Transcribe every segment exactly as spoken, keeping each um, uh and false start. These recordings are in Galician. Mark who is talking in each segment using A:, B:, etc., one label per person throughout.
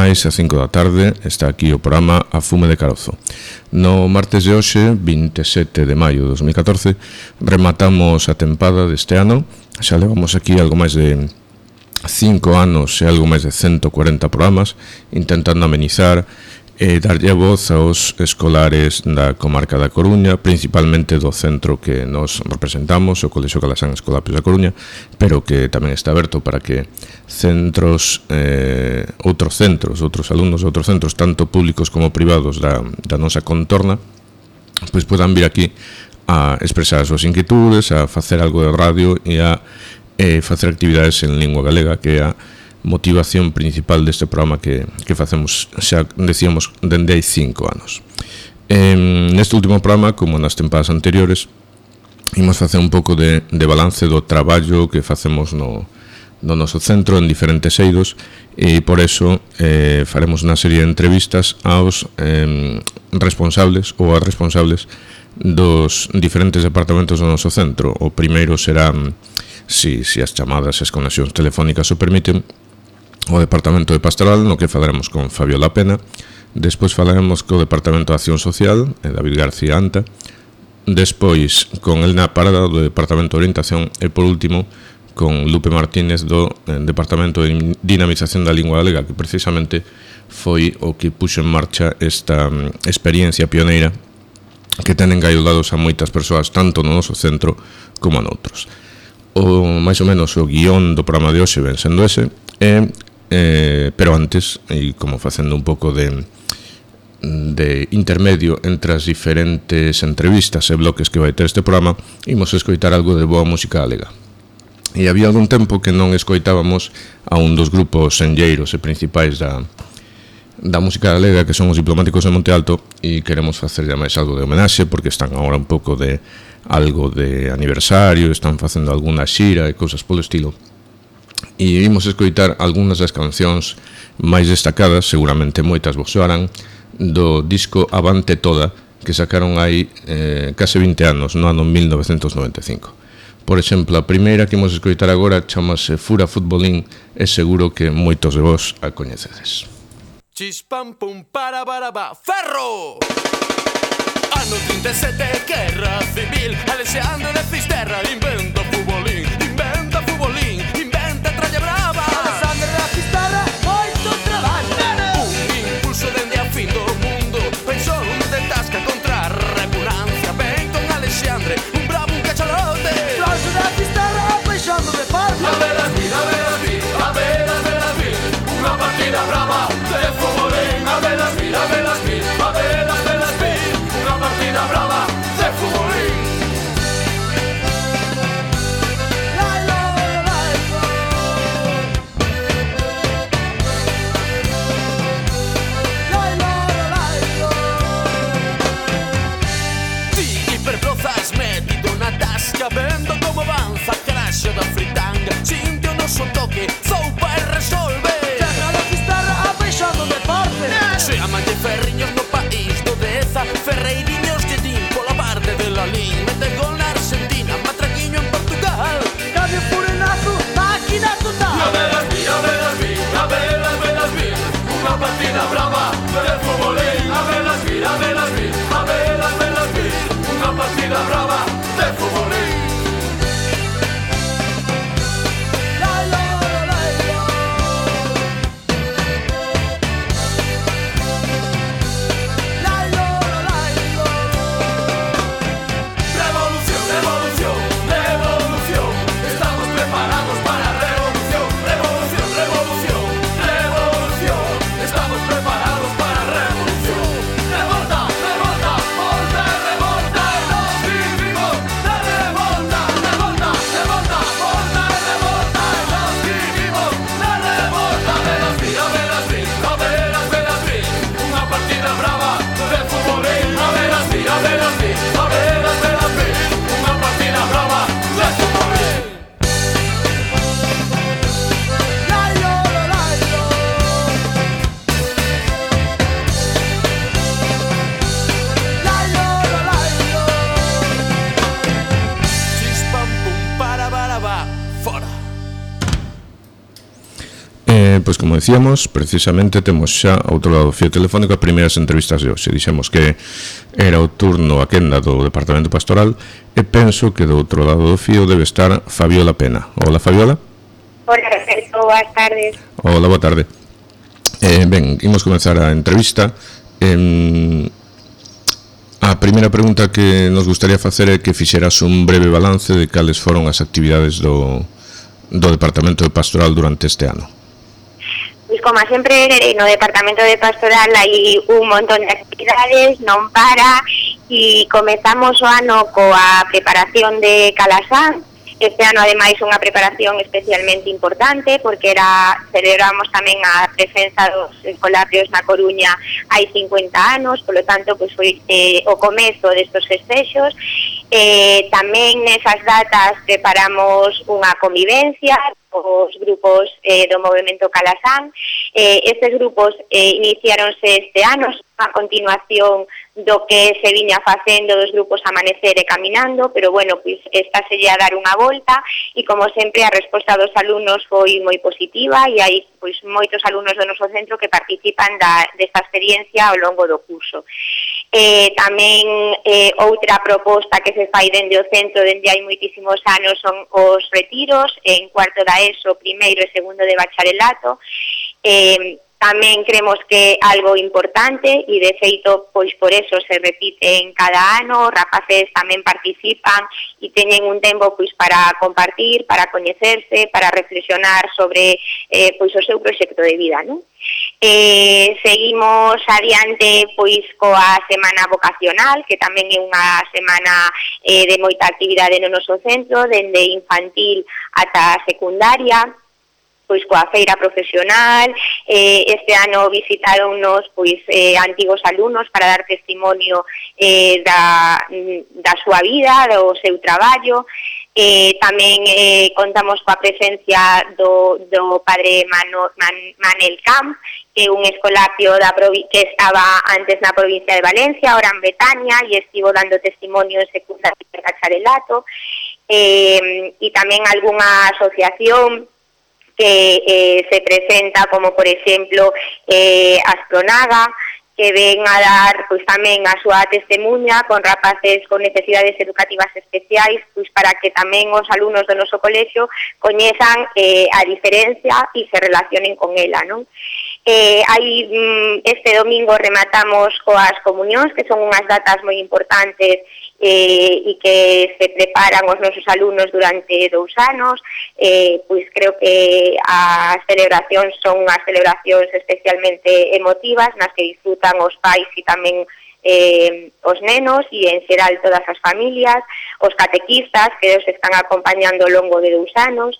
A: máis a cinco da tarde está aquí o programa A Fume de Carozo. No martes de hoxe, vinte e sete de maio de dos mil catorce, rematamos a tempada deste ano. Xa levamos aquí algo máis de cinco anos e algo máis de ciento cuarenta programas intentando amenizar e darlle voz aos escolares da comarca da Coruña, principalmente do centro que nos representamos, o Colexio Calasán Escolapios da Coruña, pero que tamén está aberto para que centros, eh, outros centros, outros alumnos de outros centros, tanto públicos como privados da, da nosa contorna, pois podan vir aquí a expresar as súas inquietudes, a facer algo de radio e a eh, facer actividades en lingua galega, que é a motivación principal deste programa que, que facemos, xa decíamos, dende hai cinco anos. Eh, neste último programa, como nas tempadas anteriores, imos facer un pouco de, de balance do traballo que facemos no, no noso centro en diferentes eidos, e por eso eh, faremos unha serie de entrevistas aos eh, responsables ou as responsables dos diferentes departamentos do noso centro. O primeiro será, si, si as chamadas e as conexións telefónicas o permiten, o Departamento de Pastoral, no que falaremos con Fabiola Pena. Despois falaremos co Departamento de Acción Social, David García Anta. Despois con Elena Parada, do Departamento de Orientación. E por último con Lupe Martínez, do Departamento de Dinamización da Lingua Galega, que precisamente foi o que puxo en marcha esta experiencia pioneira que ten engaiolados a moitas persoas, tanto no noso centro como a noutros. O máis ou menos o guión do programa de hoxe ven sendo ese, e Eh, pero antes, e como facendo un pouco de, de intermedio entre as diferentes entrevistas e bloques que vai ter este programa, imos escoitar algo de boa música galega. E había algún tempo que non escoitábamos a un dos grupos senlleiros e principais da, da música galega, que son os Diplomáticos de Monte Alto, e queremos facer máis algo de homenaxe, porque están agora un pouco de algo de aniversario, están facendo alguna xira e cousas polo estilo. E imos escoitar algunhas das cancións máis destacadas, seguramente moitas vos soarán, do disco Avante Toda, que sacaron hai eh, case vinte anos, no ano mil novecentos noventa e cinco. Por exemplo, a primeira que imos escoitar agora chamase Fura Futbolín, e seguro que moitos de vos a coñecedes.
B: Chispam pum para baraba, ferro! Ano trinta e sete, guerra civil, Alexandre de Fisterra inventa futbolín, inventa futbolín, inventa tralla brava.
C: Alexandre de Fisterra, moito traballo.
B: Un impulso dende a fin do mundo, pensou de tasca contra a repugnancia. Ven con Alexandre, un bravo, un cachalote.
C: Alexandre de Fisterra, paixando de farlo.
B: A velas mil, a velas mil, a velas, velas mil, unha partida brava de futbolín. A velas mil, a velas mil, a velas, velas mil, unha partida brava de futbolín.
C: La, la, la,
A: pois como decíamos, precisamente temos xa ao outro lado do fío telefónico as primeiras entrevistas de hoxe. Dixemos que era o turno a quenda do Departamento Pastoral e penso que do outro lado do fío debe estar Fabiola Pena. Hola, Fabiola.
D: Hola, Roberto, boas tardes.
A: Hola, boa tarde. Eh, ben, imos comenzar a entrevista. Eh, a primeira pregunta que nos gustaría facer é que fixeras un breve balance de cales foron as actividades do, do Departamento de Pastoral durante este ano.
D: Pois como sempre no Departamento de Pastoral hai un montón de actividades, non para, e comezamos o ano coa preparación de Calasán. Este ano, ademais, unha preparación especialmente importante, porque era celebramos tamén a presenza dos escolapios na Coruña hai cincuenta anos, polo tanto, pois foi eh, o comezo destos festexos. Eh, tamén nesas datas preparamos unha convivencia os grupos eh, do movemento Calasán. Eh, estes grupos eh, iniciáronse este ano a continuación do que se viña facendo dos grupos Amanecer e Caminando, pero bueno, pois esta se lle a dar unha volta e como sempre a resposta dos alumnos foi moi positiva e hai pois moitos alumnos do noso centro que participan da, desta experiencia ao longo do curso. Eh, tamén eh, outra proposta que se fai dende o centro dende hai moitísimos anos son os retiros en cuarto da ESO, primeiro e segundo de bacharelato. Eh, tamén creemos que algo importante e de feito pois por eso se repite en cada ano, os rapaces tamén participan e teñen un tempo pois para compartir, para coñecerse, para reflexionar sobre eh, pois o seu proxecto de vida, non? Eh, seguimos adiante pois coa semana vocacional, que tamén é unha semana eh, de moita actividade no noso centro, dende infantil ata secundaria, pois coa feira profesional. Eh, este ano visitaronnos pois eh, antigos alumnos para dar testimonio eh, da, da súa vida, do seu traballo. Eh, tamén eh, contamos coa presencia do, do padre Mano, Man, Manel Camp, que é un escolapio da provi- que estaba antes na provincia de Valencia, ahora en Betania, e estivo dando testimonio en secundaria e bacharelato. Eh, e tamén algunha asociación que eh, se presenta, como por exemplo eh, Astronaga, que ven a dar pois tamén a súa testemunha con rapaces con necesidades educativas especiais, pois para que tamén os alumnos do noso colexio coñezan eh, a diferencia e se relacionen con ela, non? Eh, hai, este domingo rematamos coas comunións, que son unhas datas moi importantes eh, e que se preparan os nosos alumnos durante dous anos. Eh, pois creo que as celebracións son unhas celebracións especialmente emotivas, nas que disfrutan os pais e tamén eh, os nenos e en xeral todas as familias, os catequistas que os están acompañando ao longo de dous anos.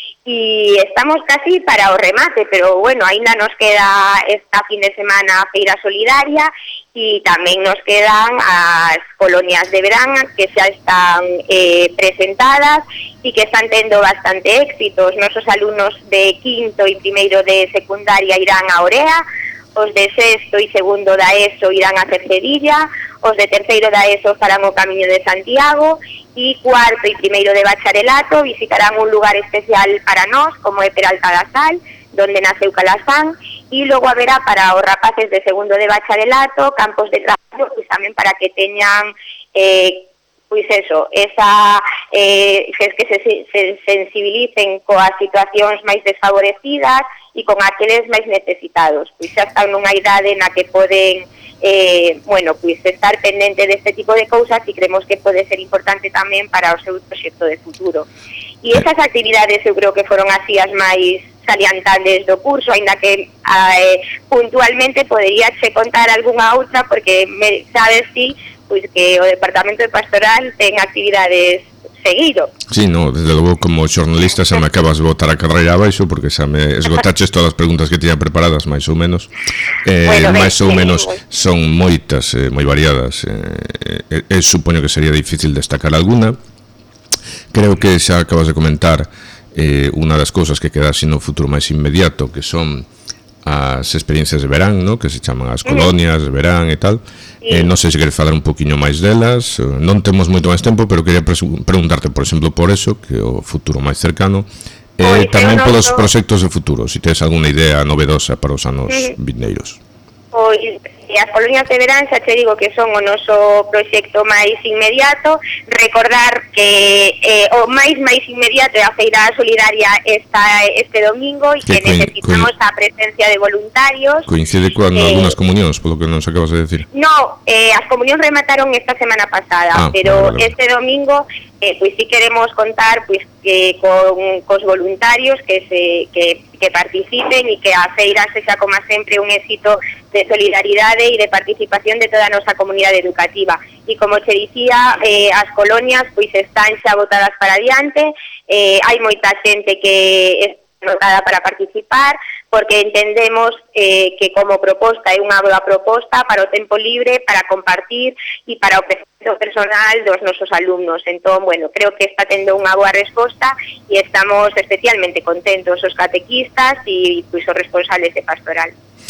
D: E estamos casi para o remate, pero bueno, ainda nos queda esta fin de semana a Feira Solidaria e tamén nos quedan as colonias de verán que xa están eh, presentadas e que están tendo bastante éxito. Os nosos alumnos de quinto e primeiro de secundaria irán a Orea, os de sexto e segundo da ESO irán a Cercedilla, os de terceiro da ESO farán o Camiño de Santiago e cuarto e primeiro de bacharelato visitarán un lugar especial para nós, como é Peralta da Sal, donde naceu Calasán, e logo haberá para os rapaces de segundo de bacharelato campos de traballo, pois tamén para que teñan eh, pois eso, esa eh, que se, se sensibilicen coas situacións máis desfavorecidas e con aqueles máis necesitados, pois xa están nunha idade na que poden eh, bueno, pois estar pendente deste tipo de cousas e creemos que pode ser importante tamén para o seu proxecto de futuro. E esas actividades eu creo que foron así as máis saliantables do curso, aínda que eh, puntualmente podería che contar algunha outra, porque me, sabes ti pois que o Departamento de Pastoral ten actividades seguido.
A: Sí, no, desde logo como xornalista xa me acabas de botar a carreira abaixo porque xa me esgotaches todas as preguntas que tiña preparadas, máis ou menos. Eh, bueno, máis ou menos son moitas, eh, moi variadas. Eh, eh, supoño que sería difícil destacar alguna. Creo que xa acabas de comentar eh, unha das cousas que queda así no futuro máis inmediato, que son as experiencias de verán, ¿no? Que se chaman as colonias de verán e tal. Eh, non sei se queres falar un poquinho máis delas. Non temos moito máis tempo, pero quería preguntarte, por exemplo, por eso, que o futuro máis cercano, E tamén polos proxectos de futuro, se tes algunha idea novedosa para os anos uh-huh. vindeiros.
D: Pois as colonias de verán xa te digo que son o noso proxecto máis inmediato. Recordar que eh, o máis máis inmediato é a Feira Solidaria esta, este domingo e que, que necesitamos a presencia de voluntarios.
A: Coincide con eh, algunas comunións, polo que nos acabas de decir.
D: No, eh, as comunións remataron esta semana pasada, ah, pero vale, vale. Este domingo eh, pois si queremos contar pois que con cos voluntarios que se que, que participen e que a feira sexa como sempre un éxito de solidaridade e de participación de toda a nosa comunidade educativa. E como che dicía, eh, as colonias pois están xa votadas para adiante, eh, hai moita xente que está anotada para participar, porque entendemos eh, que como proposta é unha boa proposta para o tempo libre, para compartir e para o crecemento personal dos nosos alumnos. Entón, bueno, creo que está tendo unha boa resposta e estamos especialmente contentos os catequistas e pois, os responsables de pastoral.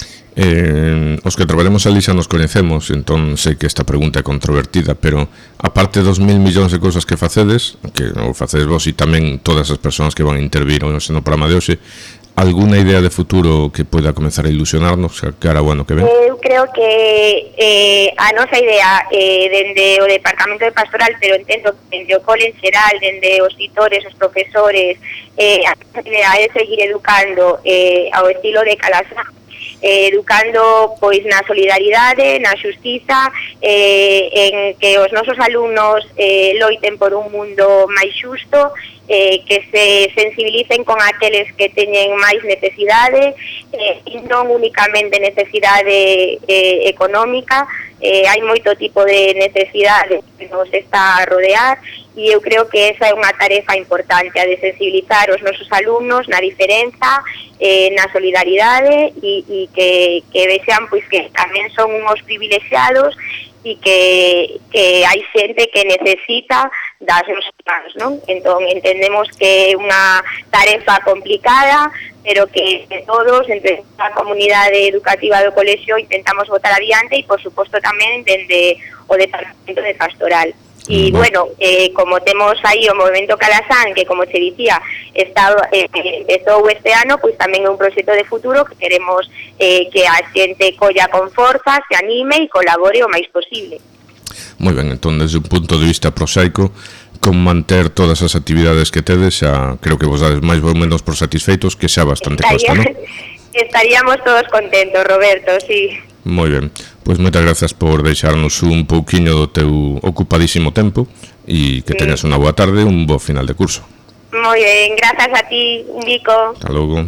A: Eh, os que traballamos ali xa nos coñecemos, entón sei que esta pregunta é controvertida, pero aparte dos mil millóns de cousas que facedes, que o facedes vos e tamén todas as persoas que van a intervir no programa de hoxe, alguna idea de futuro que poida comenzar a ilusionarnos cara ao ano que ven?
D: Eu creo que eh, a nosa idea eh, dende o Departamento de Pastoral, pero entendo que dende o cole en xeral, dende os titores, os profesores, eh, a nosa idea é seguir educando eh, ao estilo de Calasán, eh, educando pois na solidaridade, na xustiza, eh, en que os nosos alumnos eh, loiten por un mundo máis xusto, eh, que se sensibilicen con aqueles que teñen máis necesidade, eh, e non únicamente necesidade eh, económica. Eh, hai moito tipo de necesidade que nos está a rodear e eu creo que esa é unha tarefa importante, a de sensibilizar os nosos alumnos na diferenza, eh, na solidaridade e, e que, que vexan pois, que tamén son uns privilexiados e que, que hai xente que necesita das nosas mans, non? Entón, entendemos que é unha tarefa complicada, pero que todos, entre a comunidade educativa do colexio, intentamos botar adiante e, por suposto, tamén dende o Departamento de Pastoral. E, bueno, eh, como temos aí o Movemento Calasán, que, como se dicía, está, eh, empezou este ano, pois tamén é un proxecto de futuro que queremos eh, que a xente colla con forza, se anime e colabore o máis posible.
A: Moi ben, entón, desde un punto de vista prosaico, con manter todas as actividades que tedes, xa creo que vos dades máis ou menos por satisfeitos, que xa bastante costa, non?
D: Estaríamos todos contentos, Roberto, sí.
A: Moi ben, pois moitas grazas por deixarnos un pouquiño do teu ocupadísimo tempo e que teñas unha boa tarde, un bo final de curso.
D: Moi ben, grazas a ti, Vico.
A: Hasta logo.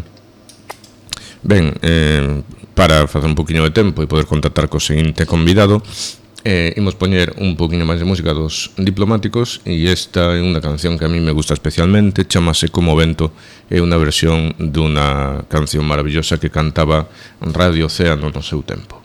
A: Ben, eh, para facer un pouquiño de tempo e poder contactar co seguinte convidado, eh, imos poñer un pouquiño máis de música dos Diplomáticos e esta é unha canción que a mí me gusta especialmente, chamase Como Vento, é unha versión dunha canción maravillosa que cantaba Radio Océano no seu tempo.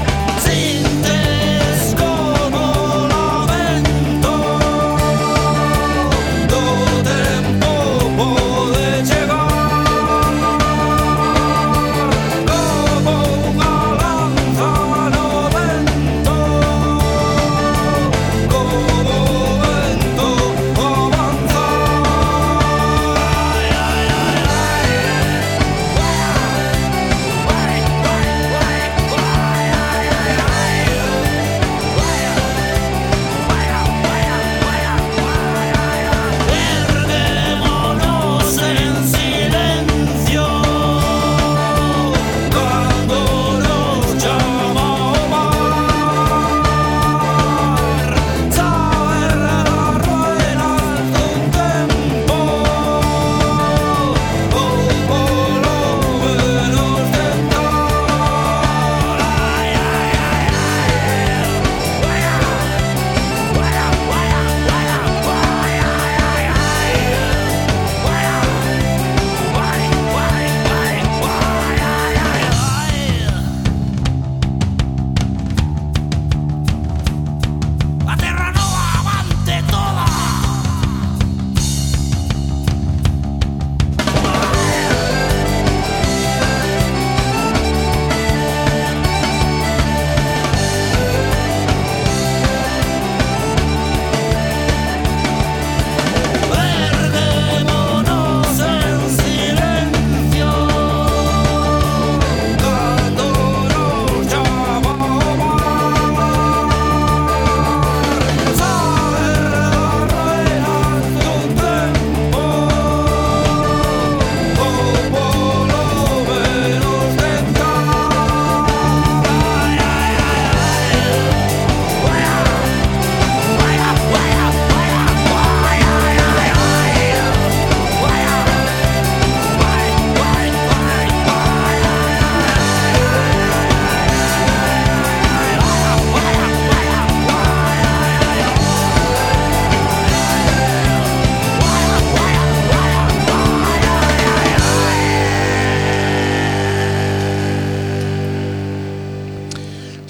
C: Sientes como lo vento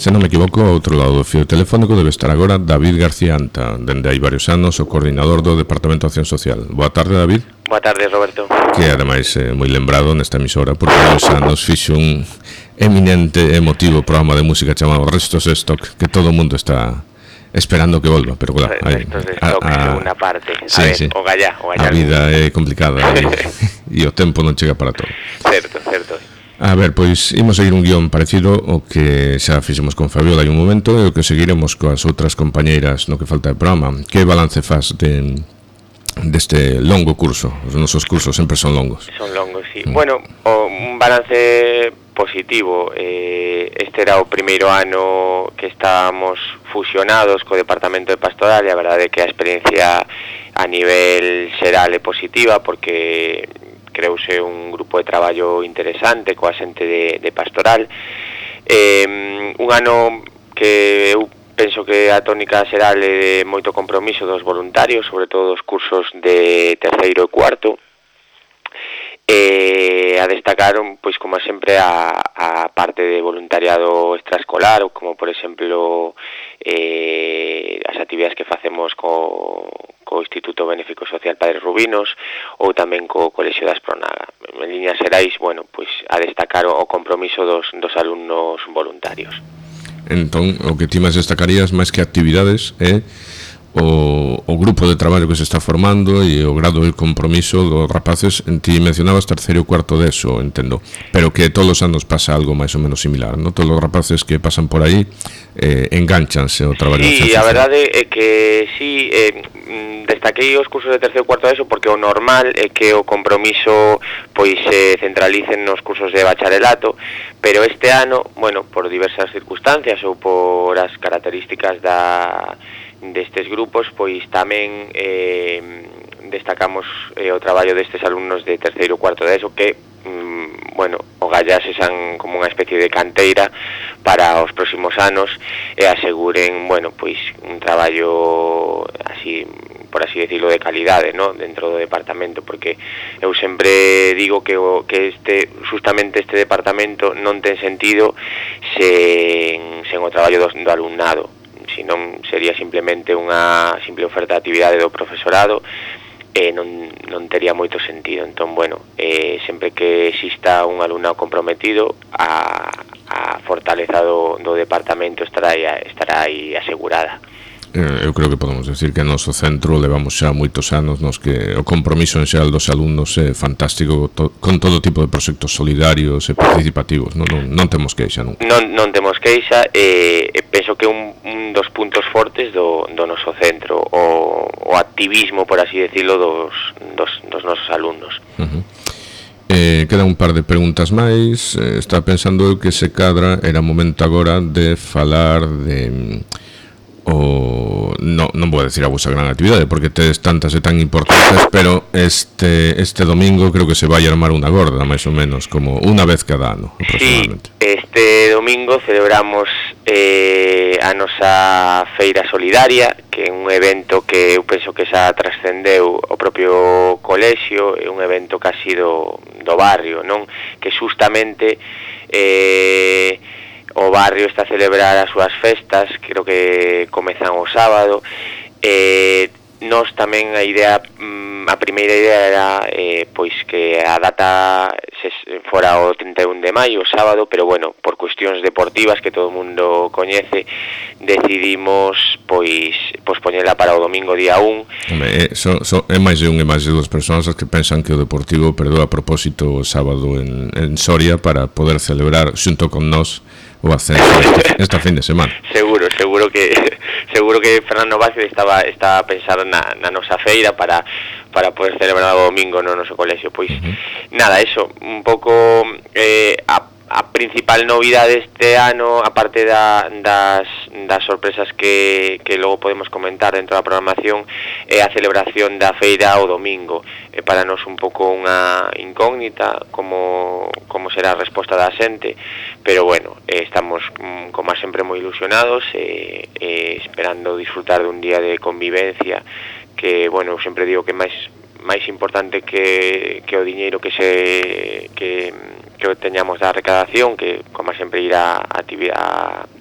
A: se non me equivoco, ao outro lado do fio telefónico debe estar agora David García Anta, dende hai varios anos o coordinador do Departamento de Acción Social. Boa tarde, David.
E: Boa tarde, Roberto.
A: Que ademais é moi lembrado nesta emisora porque hai anos fixo un eminente emotivo programa de música chamado Restos de Stock, que todo o mundo está esperando que volva, pero claro,
E: Restos de Stock, a, a, segunda parte.
A: Sí,
E: a ver,
A: sí.
E: o gallá, o gallá.
A: A vida é complicada e, e o tempo non chega para todo.
E: Certo, certo.
A: A ver, pois, imos seguir un guión parecido ao que xa fixemos con Fabiola hai un momento e o que seguiremos coas outras compañeiras no que falta de programa. Que balance faz de deste longo curso? Os nosos cursos sempre son longos.
E: Son longos, sí. Mm. Bueno, o, un balance positivo. Eh, este era o primeiro ano que estábamos fusionados co Departamento de Pastoral e a verdade é que a experiencia a nivel xeral é positiva porque creuse un grupo de traballo interesante coa xente de, de Pastoral. Eh, un ano que eu penso que a tónica xeral é de moito compromiso dos voluntarios, sobre todo dos cursos de terceiro e cuarto. Eh, a destacar, pois como sempre, a, a parte de voluntariado extraescolar, como por exemplo eh, as actividades que facemos co, co Instituto Benéfico Social Padres Rubinos ou tamén co Colexio das Pronaga. En líneas xerais, bueno, pois a destacar o compromiso dos, dos alumnos voluntarios.
A: Entón, o que ti máis destacarías máis que actividades é o, o grupo de traballo que se está formando e o grado de compromiso dos rapaces. En ti mencionabas terceiro e cuarto de eso, entendo, pero que todos os anos pasa algo máis ou menos similar, non? Todos os rapaces que pasan por aí eh, enganchanse ao traballo.
E: Sí, a verdade é que sí, eh, destaquei os cursos de terceiro e cuarto de eso porque o normal é que o compromiso pois se centralicen nos cursos de bacharelato, pero este ano, bueno, por diversas circunstancias ou por as características da destes grupos, pois tamén eh, destacamos eh, o traballo destes alumnos de terceiro e cuarto de eso que, mm, bueno, o gallá se san como unha especie de canteira para os próximos anos e aseguren, bueno, pois un traballo así, por así decirlo, de calidade, ¿no?, dentro do departamento, porque eu sempre digo que o, que este justamente este departamento non ten sentido sen, sen o traballo do, do alumnado. Senón sería simplemente unha simple oferta de actividade do profesorado e non, non tería moito sentido. Entón, bueno, eh, sempre que exista un alumnado comprometido, a, a fortaleza do, do departamento estará aí, estará aí asegurada.
A: Eh, eu creo que podemos decir que no noso centro levamos xa moitos anos nos que o compromiso en xeral dos alumnos é fantástico, to, con todo tipo de proxectos solidarios e participativos. Non, non, non temos queixa nunca.
E: Non, non temos queixa e eh, penso que un, un dos puntos fortes do, do noso centro, o, o activismo, por así decirlo, dos, dos, dos nosos alumnos.
A: Uh-huh. Eh, queda un par de preguntas máis. Eh, está pensando eu que se cadra era momento agora de falar de o no, non vou decir a vosa gran actividade porque tedes tantas e tan importantes, pero este este domingo creo que se vai armar unha gorda, máis ou menos, como unha vez cada ano aproximadamente.
E: Sí, este domingo celebramos eh, a nosa feira solidaria, que é un evento que eu penso que xa trascendeu o propio colexio, é un evento casi do, do barrio, non? Que justamente eh, o barrio está a celebrar as súas festas, creo que comezan o sábado. Eh, nos tamén a idea, a primeira idea era eh, pois que a data se fora o trinta e un de maio, o sábado, pero bueno, por cuestións deportivas que todo o mundo coñece, decidimos pois pospoñela para o domingo día un.
A: Home, é, so, so, é máis de un e máis de dúas persoas que pensan que o Deportivo perdeu a propósito o sábado en, en Soria para poder celebrar xunto con nós o ascenso este, esta fin de semana.
E: Seguro, seguro que seguro que Fernando Vázquez estaba está a pensar na, na nosa feira para para poder celebrar o domingo no noso colexio. Pois uh-huh. Nada, eso, un pouco eh, a, a principal novidade este ano, aparte da, das, das sorpresas que, que logo podemos comentar dentro da programación, é a celebración da feira o domingo. É para nós un pouco unha incógnita como, como será a resposta da xente, pero bueno, eh, estamos como sempre moi ilusionados e eh, eh, esperando disfrutar dun día de convivencia que, bueno, eu sempre digo que máis máis importante que, que o diñeiro que se que, que teñamos da recadación, que como sempre ir a, a, a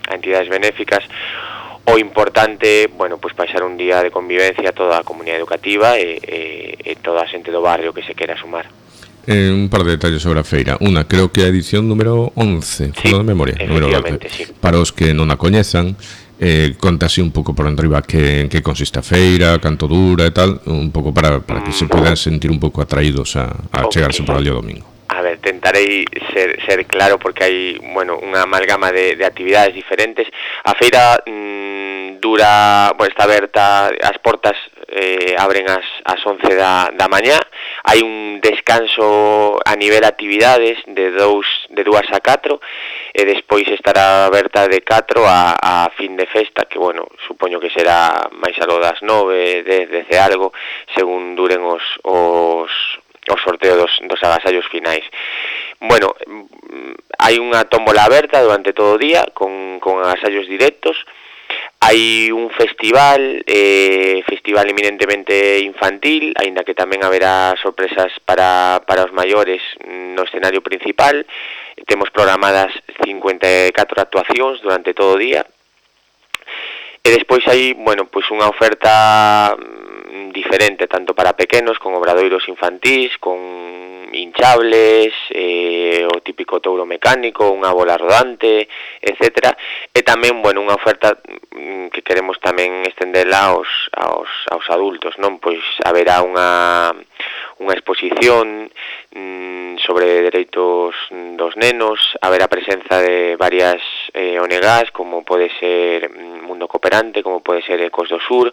E: a entidades benéficas. O importante, bueno, pues pasar un día de convivencia a toda a comunidade educativa e, e, e toda a xente do barrio que se quera sumar.
A: Eh, un par de detalles sobre a feira. Una, creo que é a edición número once,
E: sí,
A: de memoria, número once.
E: Sí.
A: Para os que non a coñezan, eh, contase un pouco por enriba que, en que consiste a feira, canto dura e tal, un pouco para, para que mm. se podan sentir un pouco atraídos a, a okay. chegarse por ali o domingo.
E: A ver, tentarei ser, ser claro porque hai, bueno, unha amalgama de, de actividades diferentes. A feira mmm, dura, bueno, está aberta, as portas eh, abren as, as once da, da mañá. Hai un descanso a nivel actividades de dous de dúas a catro e despois estará aberta de catro a, a fin de festa, que, bueno, supoño que será máis algo das nove, dez, dez e algo, según duren os... os o sorteo dos, dos agasallos finais. Bueno, hai unha tómbola aberta durante todo o día con, con agasallos directos. Hai un festival, eh, festival eminentemente infantil, aínda que tamén haberá sorpresas para, para os maiores no escenario principal. Temos programadas cincuenta e catro actuacións durante todo o día. E despois hai, bueno, pois unha oferta diferente tanto para pequenos, con obradoiros infantís, con hinchables, eh, o típico touro mecánico, unha bola rodante, etcétera. E tamén, bueno, unha oferta que queremos tamén estendela aos, aos, aos adultos, non? Pois haberá unha, unha exposición mm, sobre dereitos dos nenos, haberá presenza de varias eh, O N Gs, como pode ser Mundo Cooperante, como pode ser Ecos do Sur.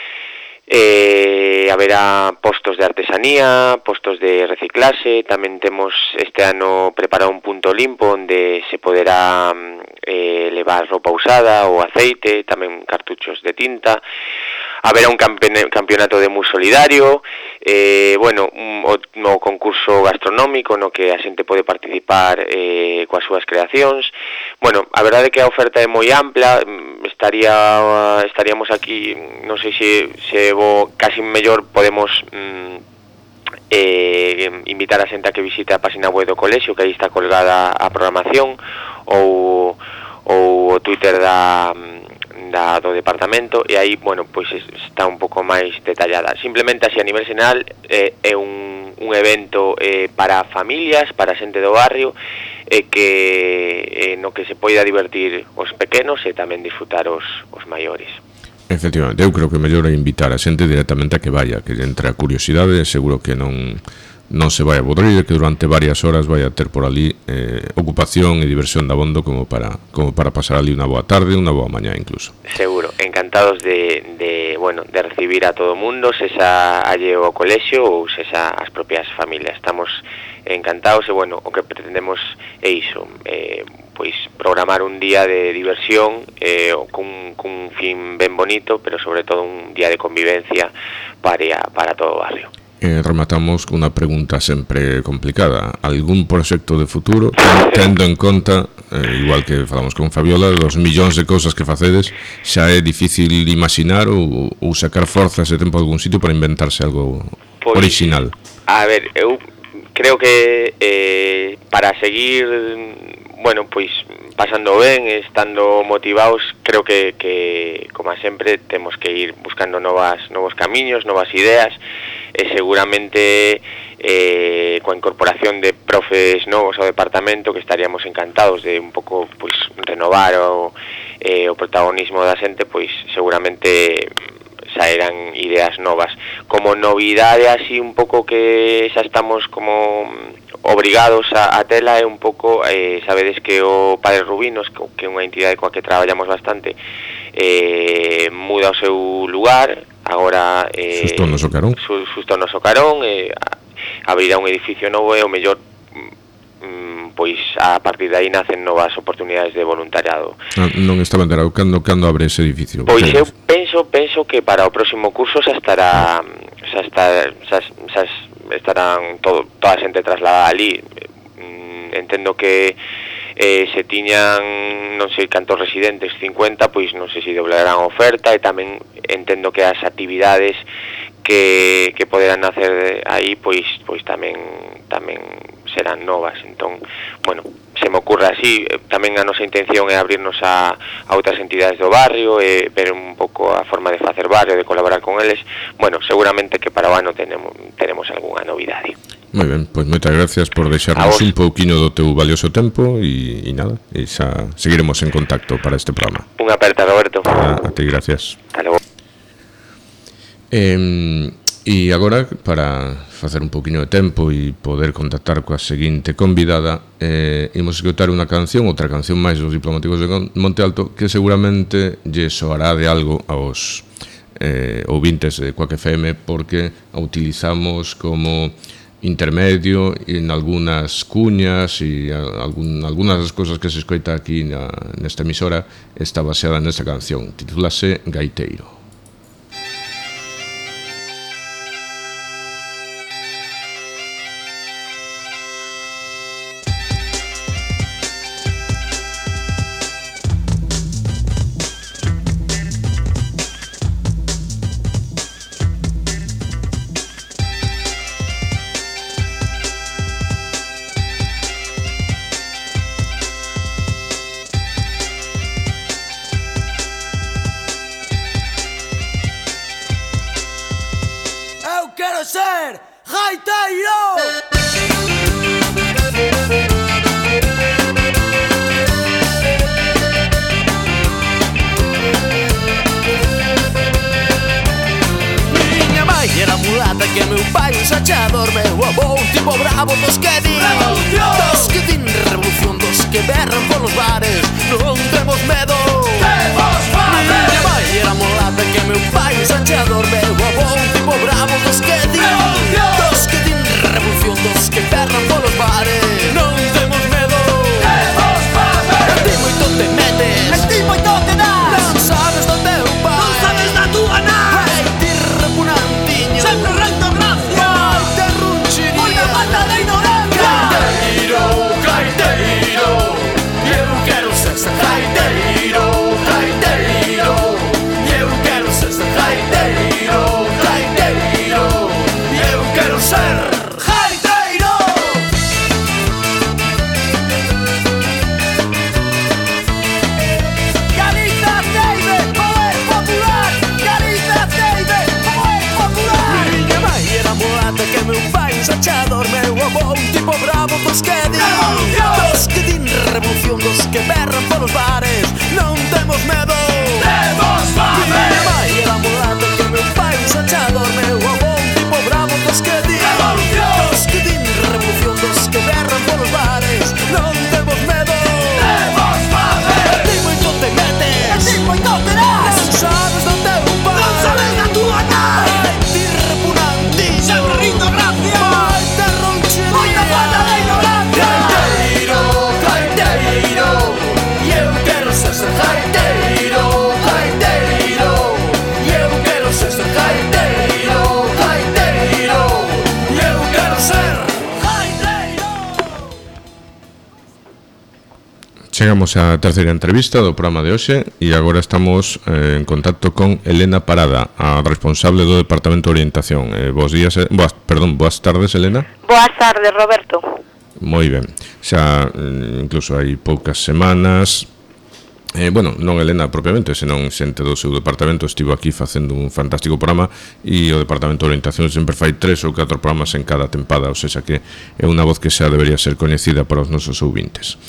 E: Eh, haberá postos de artesanía, postos de reciclase. Tamén temos este ano preparado un punto limpo onde se poderá eh, levar roupa usada ou aceite, tamén cartuchos de tinta. Haberá un campeonato de mus solidario, eh, bueno, un, o, no concurso gastronómico no que a xente pode participar eh, coas súas creacións. Bueno, a verdade é que a oferta é moi ampla. Estaría estaríamos aquí, non sei se, se vou, casi mellor podemos mm, eh, invitar a xente a que visite a página web do colexio, que aí está colgada a programación, ou, ou o Twitter da... Da, do departamento, e aí, bueno, pois está un pouco máis detallada. Simplemente así a nivel xeral eh, é un, un evento eh, para familias, para xente do barrio, e eh, que eh, no que se poida divertir os pequenos e tamén disfrutar os, os maiores.
A: Efectivamente, eu creo que mellor é invitar a xente directamente a que vaya, que entre a curiosidade, seguro que non non se vai a aburrir, que durante varias horas vai a ter por ali eh, ocupación e diversión de abondo como para como para pasar ali unha boa tarde, unha boa mañá incluso.
E: Seguro, encantados de, de bueno, de recibir a todo o mundo, sesa alleo ao colexio ou sesa as propias familias. Estamos encantados e, bueno, o que pretendemos é iso, eh, pois programar un día de diversión eh, cun, cun fin ben bonito, pero sobre todo un día de convivencia para, para todo o barrio.
A: Eh, rematamos con unha pregunta sempre complicada. Algún proxecto de futuro, tendo en conta, eh, igual que falamos con Fabiola, dos millóns de cousas que facedes, xa é difícil imaginar ou, ou sacar forzas de tempo a algún sitio para inventarse algo pues, original?
E: A ver, eu creo que eh, para seguir, bueno, pois pasando ben, estando motivados, creo que, que como sempre temos que ir buscando novas novos camiños, novas ideas, e seguramente eh, coa incorporación de profes novos ao departamento, que estaríamos encantados de un pouco pois renovar o, eh, o protagonismo da xente, pois seguramente saerán ideas novas. Como novidade así un pouco que xa estamos como obrigados a, a tela é un pouco, eh, sabedes que o Padre Rubinos, que é unha entidade coa que traballamos bastante, eh, muda o seu lugar, agora eh,
A: Susto no Socarón,
E: Susto no Socarón, eh, abrirá un edificio novo e o mellor mm, pois a partir de aí nacen novas oportunidades de voluntariado.
A: Ah, non estaba enterado, cando, cando abre ese edificio?
E: Pois eu penso, penso que para o próximo curso xa estará, xa, está, xa, xa estarán todo, toda a xente trasladada ali. Mm, entendo que eh, se tiñan non sei cantos residentes, cincuenta, pois non sei se doblarán a oferta, e tamén entendo que as actividades que, que poderán hacer aí pois pois tamén tamén serán novas. Entón, bueno, se me ocurre transcurra así. Tamén a nosa intención é abrirnos a, a outras entidades do barrio e ver un pouco a forma de facer barrio, de colaborar con eles. Bueno, seguramente que para o ano tenemos, tenemos algunha novidade.
A: Moi ben, pois moitas gracias por deixarnos un pouquiño do teu valioso tempo e, e nada, e xa seguiremos en contacto para este programa.
E: Unha aperta, Roberto.
A: A, a ti, gracias.
E: Hasta logo.
A: Eh, e agora, para facer un pouquiño de tempo e poder contactar coa seguinte convidada, eh, imos escutar unha canción, outra canción máis dos Diplomáticos de Monte Alto, que seguramente lle soará de algo aos eh, ouvintes de Quack F M, porque a utilizamos como intermedio en algunhas cuñas e algún, algunhas das cosas que se escoita aquí na, nesta emisora está baseada nesta canción, titúlase Gaiteiro. Chegamos á terceira entrevista do programa de hoxe e agora estamos eh, en contacto con Elena Parada, a responsable do Departamento de Orientación. Eh, bos días, eh, boas, perdón, boas tardes, Elena.
F: Boas tardes, Roberto.
A: Moi ben. Xa, eh, incluso hai poucas semanas, eh, bueno, non Elena propiamente, senón xente do seu departamento estivo aquí facendo un fantástico programa e o Departamento de Orientación sempre fai tres ou catro programas en cada tempada, ou seja que é unha voz que xa debería ser coñecida para os nosos ouvintes.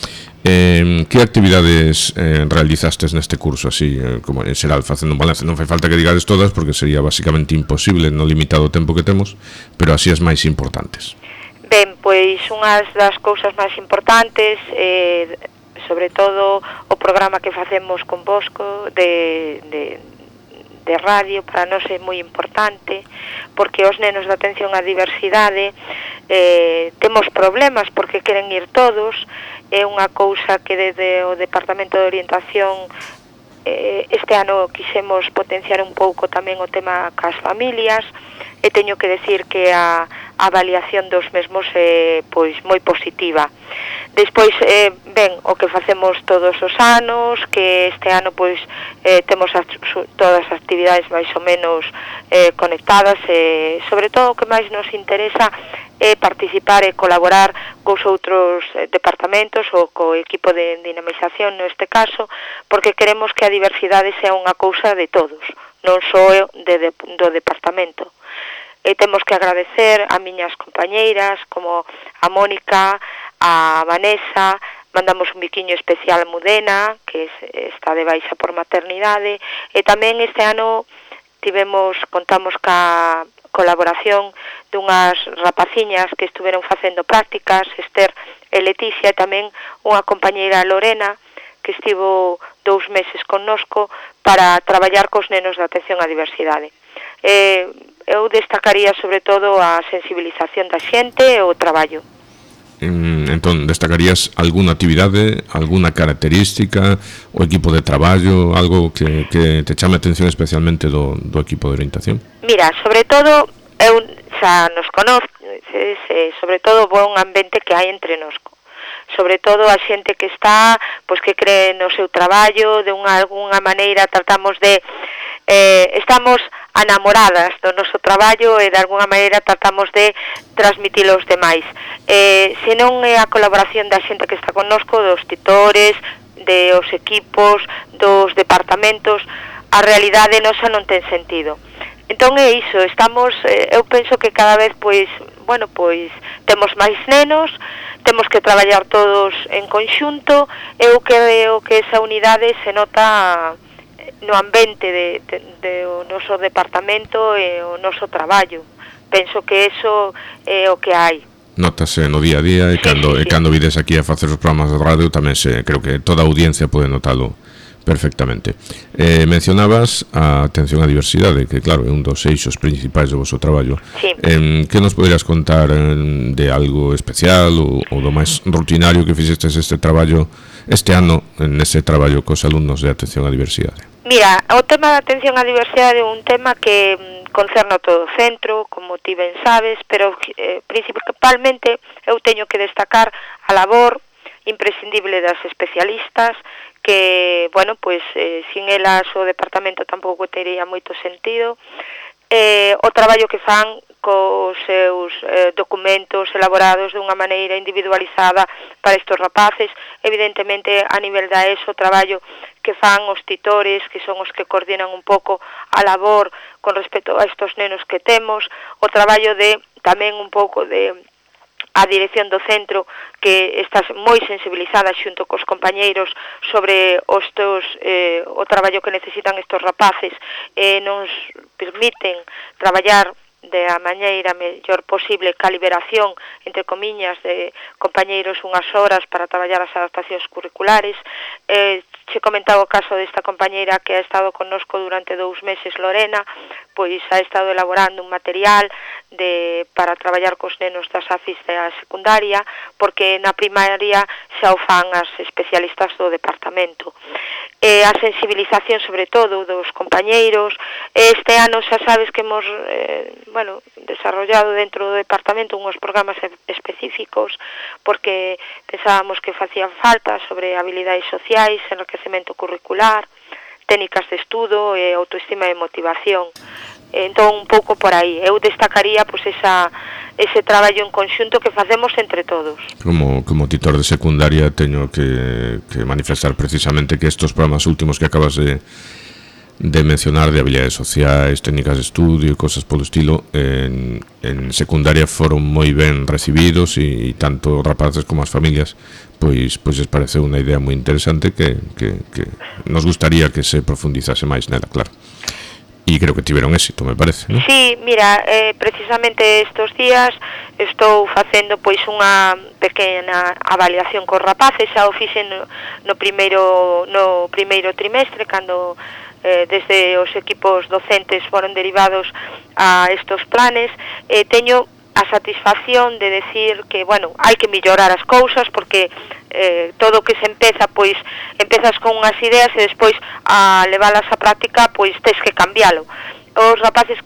A: Eh, que actividades eh, realizastes neste curso, así, eh, como en xeral, facendo un balance? Non fai falta que digades todas, porque sería basicamente imposible no limitado tempo que temos, pero así as máis importantes.
F: Ben, pois unhas das cousas máis importantes, eh, sobre todo o programa que facemos con Bosco de, de, de radio, para nós é moi importante, porque os nenos de atención á diversidade eh, temos problemas porque queren ir todos. É unha cousa que desde o Departamento de Orientación eh, este ano quixemos potenciar un pouco tamén o tema cas familias, e teño que decir que a, avaliación dos mesmos é pois moi positiva. Despois, eh, ben, o que facemos todos os anos, que este ano pois eh, temos as, su, todas as actividades máis ou menos eh, conectadas, e sobre todo o que máis nos interesa é participar e colaborar cos outros eh, departamentos ou co equipo de dinamización neste caso, porque queremos que a diversidade sea unha cousa de todos, non só de, de, do departamento. E temos que agradecer a miñas compañeiras como a Mónica, a Vanessa, mandamos un biquiño especial a Mudena, que está de baixa por maternidade, e tamén este ano tivemos, contamos ca colaboración dunhas rapaciñas que estuveron facendo prácticas, Esther e Leticia, e tamén unha compañeira Lorena, que estivo dous meses connosco para traballar cos nenos de atención á diversidade. Eh, eu destacaría sobre todo a sensibilización da xente e o traballo.
A: Entón, destacarías alguna actividade, alguna característica, o equipo de traballo, algo que, que te chame a atención especialmente do, do equipo de orientación?
F: Mira, sobre todo, eu xa nos conoces, eh, sobre todo o bon ambiente que hai entre nós. Sobre todo a xente que está, pois que cree no seu traballo, de unha algunha maneira tratamos de eh, estamos enamoradas do noso traballo e de alguna maneira tratamos de transmitilo aos demais. Eh, se non é a colaboración da xente que está connosco, dos titores, dos equipos, dos departamentos, a realidade nosa non ten sentido. Entón é iso, estamos, eh, eu penso que cada vez, pois, bueno, pois, temos máis nenos, temos que traballar todos en conxunto, eu creo que esa unidade se nota no ambiente de, de, de o noso departamento e o noso traballo. Penso que eso é o que hai.
A: Notase no día a día e sí, cando, sí, sí. E cando vides aquí a facer os programas de radio tamén se, creo que toda a audiencia pode notalo perfectamente. Eh, mencionabas a atención á diversidade, que claro, é un dos eixos principais do vosso traballo.
F: Sí.
A: Eh, que nos poderías contar eh, de algo especial ou, ou do máis rutinario que fixestes este traballo este ano, nese traballo cos alumnos de atención á diversidade?
F: Mira, o tema da atención á diversidade é un tema que mm, concerna todo o centro, como ti ben sabes, pero eh, principalmente eu teño que destacar a labor imprescindible das especialistas, que, bueno, pois, eh, sin elas o departamento tampouco tería moito sentido, eh, o traballo que fan cos seus eh, documentos elaborados dunha maneira individualizada para estes rapaces, evidentemente a nivel da ESO, o traballo que fan os titores, que son os que coordinan un pouco a labor con respecto a estes nenos que temos, o traballo de tamén un pouco de a dirección do centro, que está moi sensibilizada xunto cos compañeiros sobre os teus, eh, o traballo que necesitan estes rapaces, e nos permiten traballar de a maneira mellor posible ca liberación, entre comiñas, de compañeiros unhas horas para traballar as adaptacións curriculares. Eh, che comentaba o caso desta compañeira que ha estado connosco durante dous meses, Lorena, pois ha estado elaborando un material de para traballar cos nenos das A F I S da secundaria, porque na primaria xa o fan as especialistas do departamento. Eh, a sensibilización sobre todo dos compañeiros. Este ano xa sabes que hemos eh, bueno, desarrollado dentro do departamento unhos programas específicos, porque pensábamos que facía falta sobre habilidades sociais, enriquecemento curricular, técnicas de estudo e autoestima e motivación. Entón, un pouco por aí. Eu destacaría pois, esa, ese traballo en conxunto que facemos entre todos.
A: Como, como titor de secundaria teño que, que manifestar precisamente que estos programas últimos que acabas de, de mencionar, de habilidades sociais, técnicas de estudio e cosas polo estilo, en, en secundaria foron moi ben recibidos, e, e tanto os rapaces como as familias pois, pois les pareceu unha idea moi interesante que, que, que nos gustaría que se profundizase máis nela, claro. E creo que tiveron éxito, me parece, ¿no?
F: Sí, mira, eh, precisamente estos días estou facendo pois unha pequena avaliación cos rapaces, xa o fixen no, no primeiro no primeiro trimestre, cando eh, desde os equipos docentes foron derivados a estos planes. Eh, teño a satisfacción de decir que, bueno, hai que mellorar as cousas, porque eh, todo o que se empeza, pois, empezas con unhas ideas e despois a leválas á práctica, pois, tes que cambialo. Os rapaces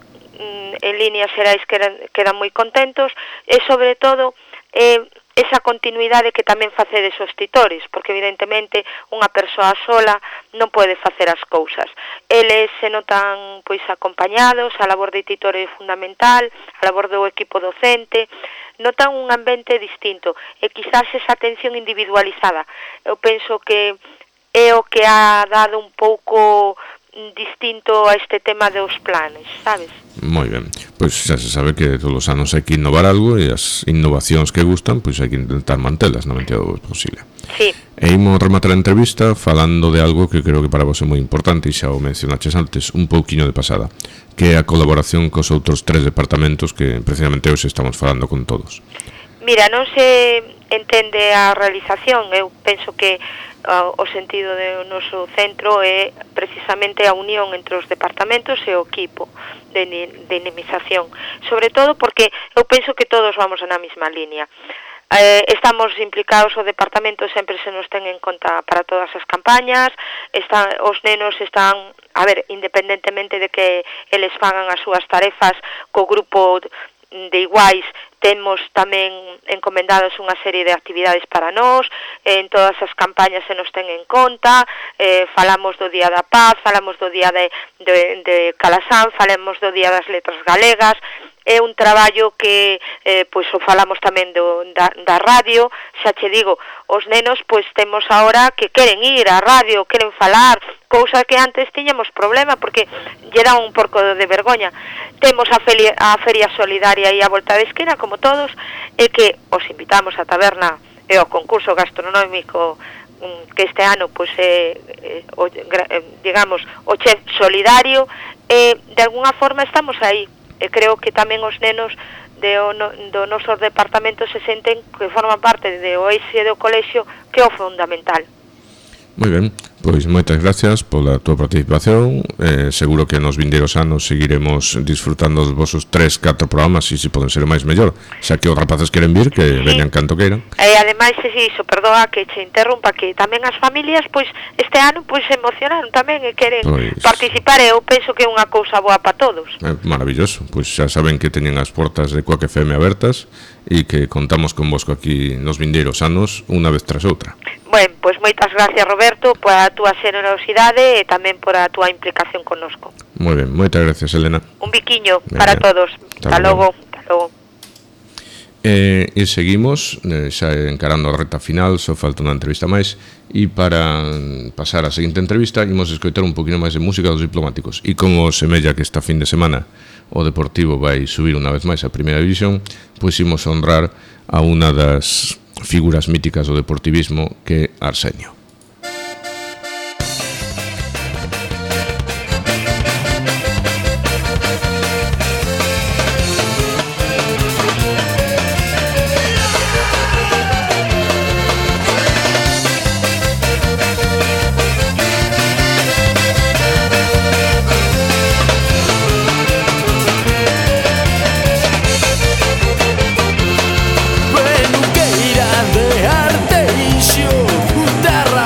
F: en líneas xerais quedan, quedan moi contentos, e sobre todo eh, esa continuidade que tamén facedes os titores, porque evidentemente unha persoa sola non pode facer as cousas. Eles se notan pois acompañados, a labor de titor é fundamental, a labor do equipo docente, notan un ambiente distinto e quizás esa atención individualizada. Eu penso que é o que ha dado un pouco distinto a este tema dos planes, sabes?
A: Moi ben, pois xa se sabe que todos os anos hai que innovar algo e as innovacións que gustan, pois hai que intentar mantelas na medida do posible.
F: Sí.
A: E imos rematar a entrevista falando de algo que creo que para vos é moi importante e xa o mencionaches antes, un pouquiño de pasada, que é a colaboración cos outros tres departamentos que precisamente hoxe estamos falando con todos.
F: Mira, non se entende a realización, eu penso que uh, o sentido do noso centro é precisamente a unión entre os departamentos e o equipo de, de dinamización, sobre todo porque eu penso que todos vamos na mesma línea. Eh, estamos implicados, o departamento sempre se nos ten en conta para todas as campañas, está, os nenos están, a ver, independentemente de que eles fagan as súas tarefas co grupo de iguais, temos tamén encomendados unha serie de actividades para nós, en todas as campañas se nos ten en conta, eh, falamos do Día da Paz, falamos do Día de, de, de Calasán, falamos do Día das Letras Galegas, é un traballo que eh, pois o falamos tamén do, da, da radio, xa che digo, os nenos pois temos ahora que queren ir á radio, queren falar, cousa que antes tiñamos problema porque lle dá un porco de vergoña. Temos a feria, a feria solidaria aí a volta da esquina, como todos, e que os invitamos á taberna e ao concurso gastronómico que este ano pois é, é o, digamos, o chef solidario, e de alguna forma estamos aí. E creo que tamén os nenos de o, no, do nosos departamentos se senten que forman parte de o eixe do colexio, que é o fundamental.
A: Moi ben, pois moitas gracias pola túa participación, eh, seguro que nos vindeiros anos seguiremos disfrutando dos vosos tres, catro programas e se poden ser máis mellor, xa que os rapaces queren vir, que sí, veñan canto queiran.
F: E ademais, iso, perdoa que che interrumpa, que tamén as familias, pois, este ano, pois, se emocionaron tamén e queren pois participar, e eu penso que é unha cousa boa para todos.
A: É maravilloso, pois xa saben que teñen as portas de Coac F M abertas e que contamos con vosco aquí nos vindeiros anos, unha vez tras outra.
F: Bueno, pois moitas gracias, Roberto, por a túa generosidade e tamén por a túa implicación connosco.
A: Moi ben, moitas gracias, Elena.
F: Un biquiño ben, para ben. todos. Hasta logo. Hasta logo.
A: Eh, e seguimos, eh, xa encarando a reta final, só falta unha entrevista máis, e para pasar a seguinte entrevista imos escoitar un poquinho máis de música dos Diplomáticos, e como semella que esta fin de semana o Deportivo vai subir unha vez máis a Primeira División, pois imos honrar a unha das figuras míticas do deportivismo, que é Arsenio.
B: Terra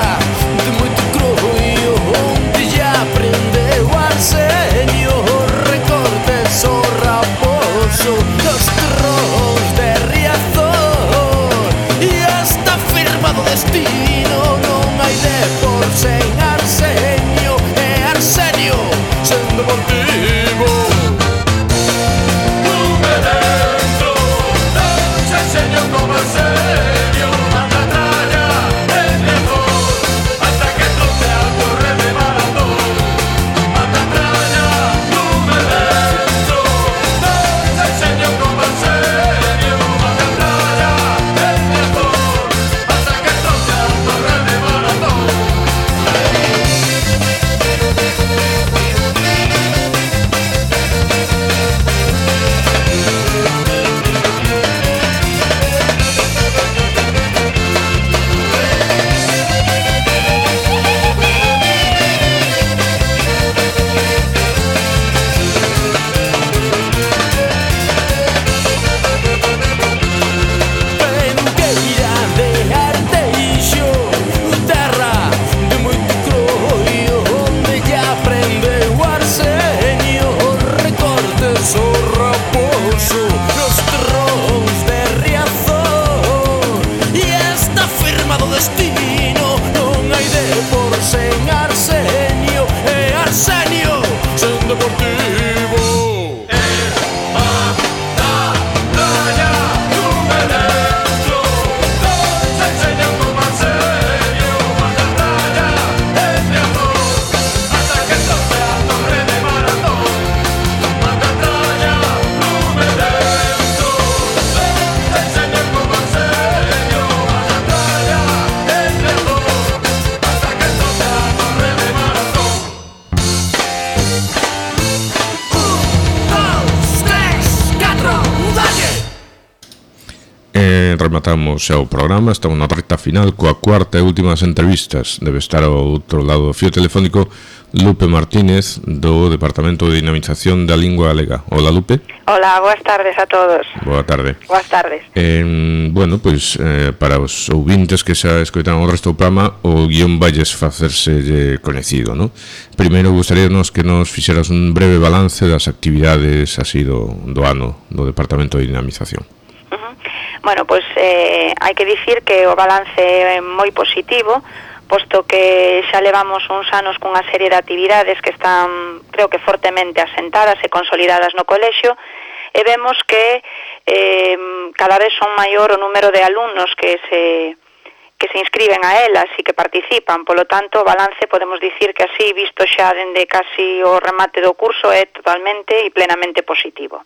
A: rematamos xa o programa, estamos na recta final coa cuarta e últimas entrevistas. Debe estar ao outro lado do fío telefónico Lupe Martínez, do Departamento de Dinamización da Lingua Galega. Hola, Lupe.
F: Hola, boas tardes a todos.
A: Boa tarde.
F: Boas tardes.
A: Eh, bueno, pois, eh, para os ouvintes que xa escoitaron o resto do programa, o guión valles facerse coñecido, non? Primeiro, gustaríanos que nos fixeras un breve balance das actividades así do, do ano do Departamento de Dinamización.
F: Uh-huh. Bueno, pois eh, hai que dicir que o balance é moi positivo, posto que xa levamos uns anos cunha serie de actividades que están, creo que fortemente asentadas e consolidadas no colexio, e vemos que eh, cada vez son maior o número de alumnos que se que se inscriben a elas e que participan. Polo tanto, o balance podemos dicir que así, visto xa dende casi o remate do curso, é totalmente e plenamente positivo.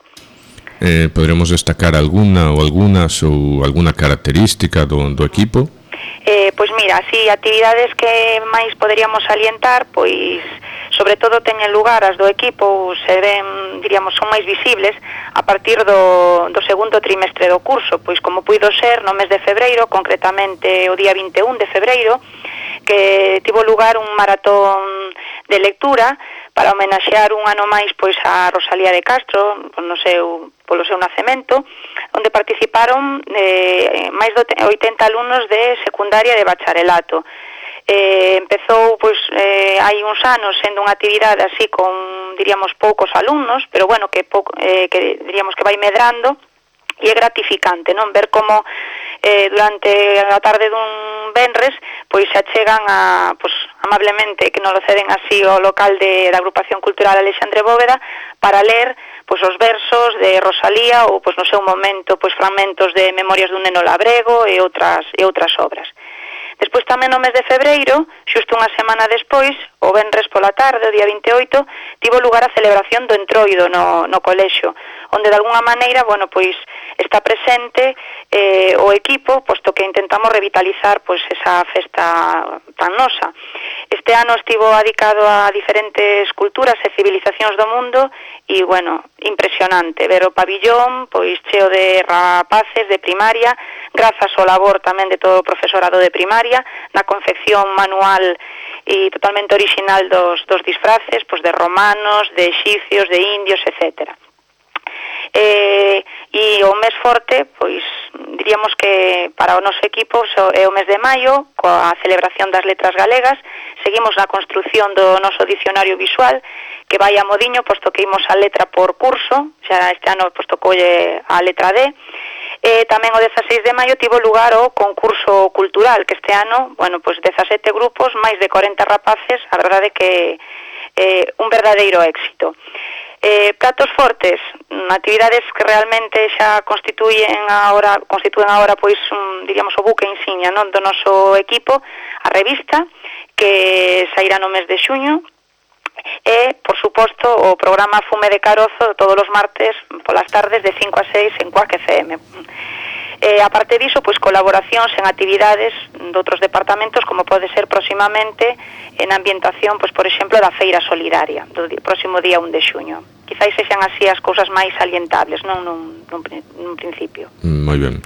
A: Eh, poderemos destacar alguna ou algunas ou alguna característica do, do equipo?
F: Eh, pois mira, así, actividades que máis poderíamos salientar, pois sobre todo teñen lugar as do equipo, se ven, diríamos, son máis visibles a partir do, do segundo trimestre do curso, pois como puido ser no mes de febreiro, concretamente o día vinte e un de febreiro, que tivo lugar un maratón de lectura para homenaxear un ano máis pois a Rosalía de Castro, no seu, polo seu nacemento, onde participaron eh, máis de oitenta alumnos de secundaria e de bacharelato. Eh, empezou pois eh, hai uns anos sendo unha actividade así con, diríamos, poucos alumnos, pero bueno, que, pouco, eh, que diríamos que vai medrando, e é gratificante, non? Ver como eh, durante a tarde dun venres pois se achegan a, pois, amablemente, que non lo ceden así o local de, da Agrupación Cultural Alexandre Bóveda para ler pois os versos de Rosalía ou pois no seu momento pois fragmentos de Memorias dun neno labrego e outras e outras obras. Despois tamén no mes de febreiro, xusto unha semana despois, o venres pola tarde, o día vinte e oito, tivo lugar a celebración do entroido no, no colexio, onde de alguna maneira, bueno, pois está presente eh, o equipo, posto que intentamos revitalizar pois esa festa tan nosa. Este ano estivo adicado a diferentes culturas e civilizacións do mundo e, bueno, impresionante ver o pabillón, pois cheo de rapaces de primaria, grazas ao labor tamén de todo o profesorado de primaria, na confección manual e totalmente original dos, dos disfraces, pois de romanos, de exicios, de indios, etcétera. Eh, e o mes forte, pois diríamos que para o noso equipo é o mes de maio, coa celebración das letras galegas. Seguimos na construción do noso dicionario visual, que vai a modiño, posto que imos a letra por curso, xa este ano pois tocolle a letra D. E tamén o dezaseis de maio tivo lugar o concurso cultural, que este ano, bueno, pois dezasete grupos, máis de corenta rapaces, a verdade que é un verdadeiro éxito. Eh, platos fortes, actividades que realmente xa constituyen agora, constituen agora pois un, diríamos, o buque insignia, non, do noso equipo, a revista que sairá no mes de xuño, e, por suposto, o programa Fume de Carozo todos os martes polas tardes de cinco a seis en Cuac F M. Eh, aparte diso, pois colaboracións en actividades de outros departamentos, como pode ser próximamente en ambientación, pois por exemplo, da Feira Solidaria, do di- próximo día un de xuño. Quizais sexan así as cousas máis salientables, non nun, nun, nun principio.
A: Moi ben.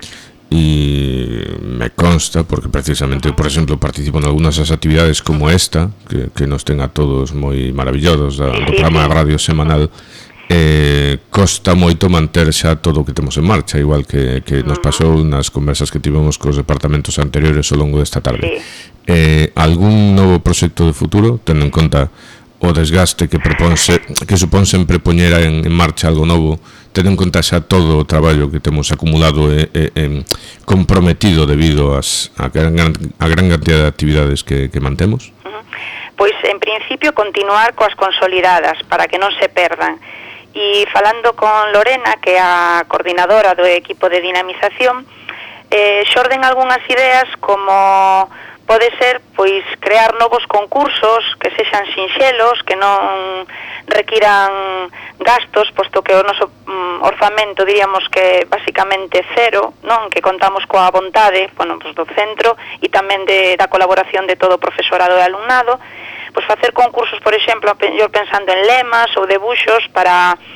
A: E me consta, porque precisamente, por exemplo, participo en algunhas das actividades como esta, que, que nos ten a todos moi maravillados da, do
F: Sí,
A: programa
F: sí.
A: de radio semanal, eh, costa moito manter xa todo o que temos en marcha, igual que, que nos pasou nas conversas que tivemos cos departamentos anteriores ao longo desta tarde.
F: Sí.
A: Eh, algún novo proxecto de futuro, tendo en conta o desgaste que proponse, que supón sempre poñer en, en marcha algo novo, tendo en conta xa todo o traballo que temos acumulado e, e, e comprometido debido ás, a, gran, a gran cantidad de actividades que, que mantemos?
F: Uh-huh. Pois, en principio, continuar coas consolidadas, para que non se perdan. E falando con Lorena, que é a coordinadora do equipo de dinamización, eh, xorden algunhas ideas como pode ser pois crear novos concursos que sexan sinxelos, que non requiran gastos, posto que o noso mm, orzamento diríamos que basicamente cero, non, que contamos coa vontade, bueno, pois do centro e tamén de, da colaboración de todo o profesorado e alumnado, pois facer concursos, por exemplo, yo pensando en lemas ou debuxos para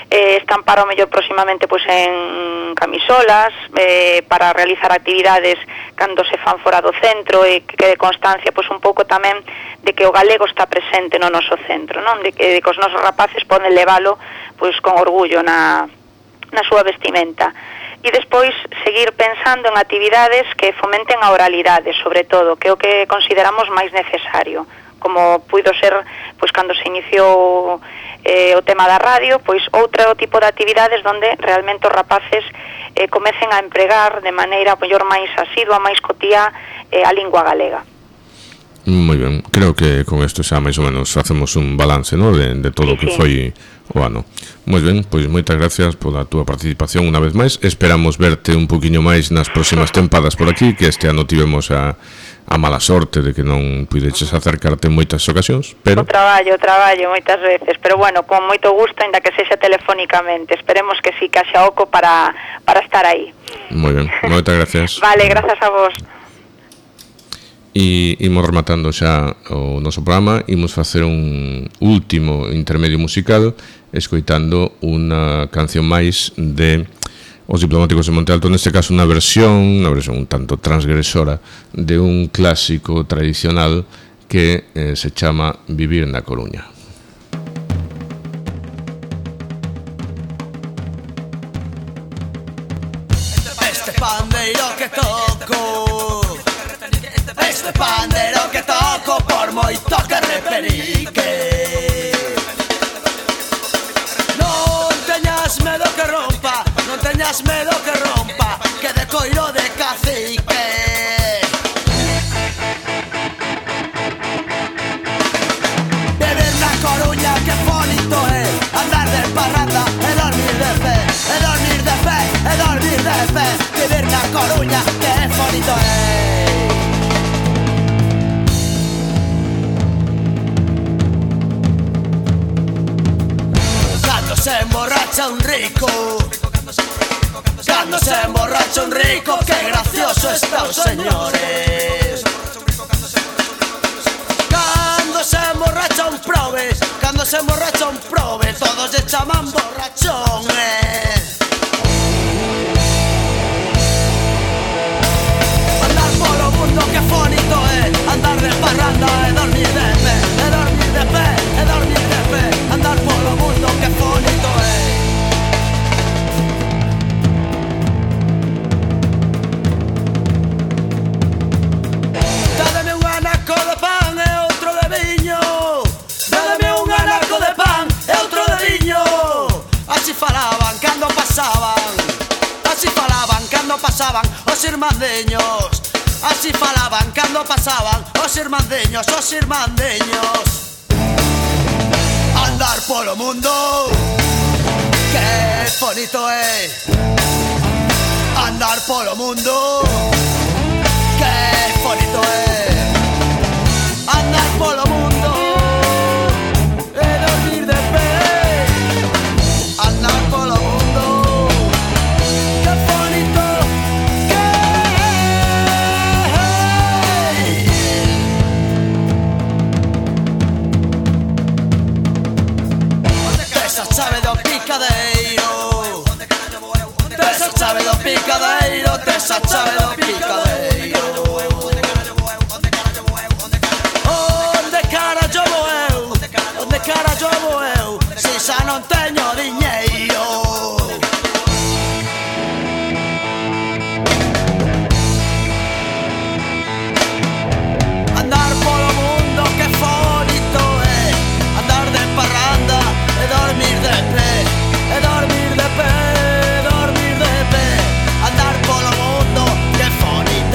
F: eh, estampar ao mellor próximamente pois, en camisolas, eh, para realizar actividades cando se fan fora do centro e que quede constancia pois, un pouco tamén de que o galego está presente no noso centro, non? De que, de que os nosos rapaces poden leválo pois, con orgullo na, na súa vestimenta. E despois seguir pensando en actividades que fomenten a oralidade, sobre todo, que é o que consideramos máis necesario, como puido ser pois cando se iniciou eh, o tema da radio, pois outro tipo de actividades donde realmente os rapaces eh, comecen a empregar de maneira mellor máis asidua, máis cotía eh, a lingua galega.
A: Moi ben, creo que con isto xa máis ou menos facemos un balance, ¿no? de, de todo o
F: sí,
A: que
F: sí.
A: foi o ano. Moi ben, pois moitas gracias pola túa participación unha vez máis. Esperamos verte un poquinho máis nas próximas tempadas por aquí, que este ano tivemos a, a mala sorte de que non puideches acercarte en moitas ocasións, pero...
F: O traballo, o traballo moitas veces, pero bueno, con moito gusto, ainda que sexa telefónicamente. Esperemos que sí, que haxa oco para, para estar aí.
A: Moi ben, moitas gracias.
F: Vale, grazas a vos.
A: E imos rematando xa o noso programa, imos facer un último intermedio musical escoitando unha canción máis de Os Diplomáticos de Monte Alto, neste caso unha versión, unha versión un tanto transgresora de un clásico tradicional que eh, se chama Vivir na Coruña.
C: Este pandeiro que toco, este pandeiro que toco, por moito que reperique, non teñas medo que rompa, non teñas medo que rompa, que de coiro de cacique. Vivir na Coruña que bonito é, andar de parranda e dormir de pé, e dormir de pé, e dormir de pé. Vivir na Coruña que bonito é. Se emborracha un rico, cando se emborracha un rico, que gracioso está os señores. Cando se emborracha un prove, cando se emborracha un prove, todos lle chaman borrachón, eh. Andar polo mundo que bonito é, andar de parranda e dormir de pé, e dormir de pé, e dormir de pé, andar polo mundo que bonito é. Dádeme un anaco de pan e outro de viño, dádeme un anaco de pan e outro de viño. Así falaban cando pasaban, así falaban cando pasaban os irmandeños, así falaban cando pasaban os irmandeños, os irmandeños. Andar polo mundo, que bonito é. Andar polo mundo, que bonito é. Andar polo mundo e dormir de pé. Andar polo mundo, que bonito que é. Esa chave do picadeiro, esa chave do picadeiro, esa chave do picadeiro. Onde cara yo vou eu, onde cara yo vou eu, se xa non teño diñeiro. Andar polo mundo que bonito é, andar de parranda e dormir de pé, e dormir de pé, e dormir de pé. Andar polo mundo que bonito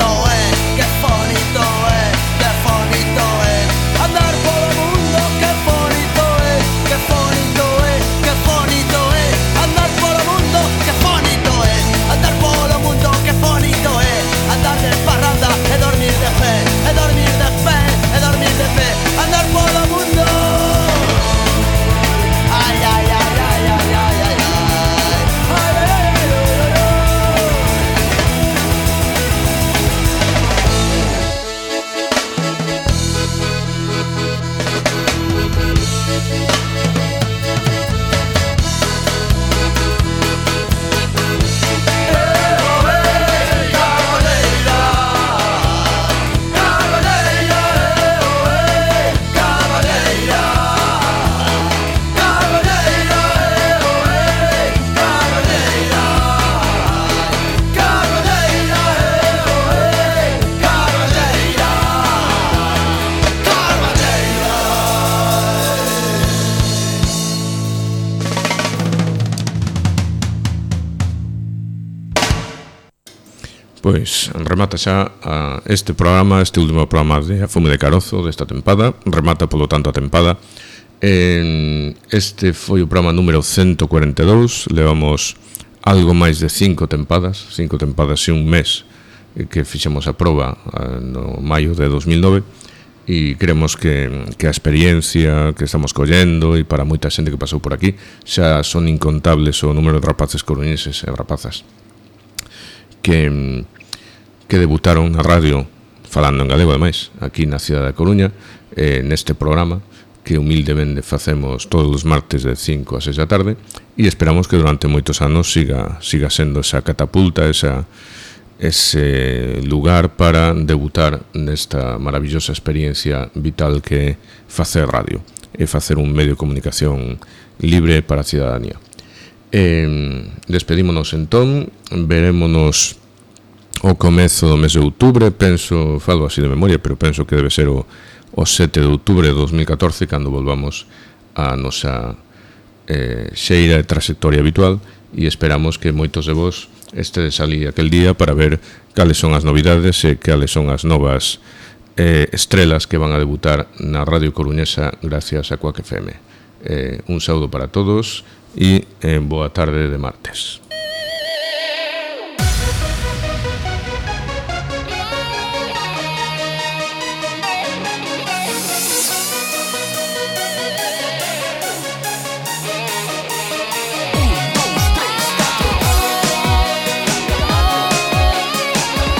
A: Pois remata xa a este programa, este último programa de A Fume de Carozo desta tempada, remata polo tanto a tempada. En este foi o programa número ciento cuarenta e dous, levamos algo máis de cinco tempadas, cinco tempadas e un mes que fixemos a proba no maio de dos mil nove, e creemos que, que a experiencia que estamos collendo e para moita xente que pasou por aquí xa son incontables o número de rapaces coruñeses e rapazas que, que debutaron na radio falando en galego, ademais, aquí na cidade da Coruña, eh, neste programa que humildemente facemos todos os martes de cinco a seis da tarde, e esperamos que durante moitos anos siga, siga sendo esa catapulta, esa, ese lugar para debutar nesta maravillosa experiencia vital que é facer radio e facer un medio de comunicación libre para a cidadanía. Eh, despedímonos entón, verémonos o comezo do mes de outubro, penso, falo así de memoria, pero penso que debe ser o, o sete de outubro de dos mil catorce, cando volvamos a nosa eh, xeira e trayectoria habitual, e esperamos que moitos de vos estedes ali aquel día para ver cales son as novidades e cales son as novas eh, estrelas que van a debutar na Radio Coruñesa gracias a Quack F M. Eh, un saúdo para todos e eh, boa tarde de martes.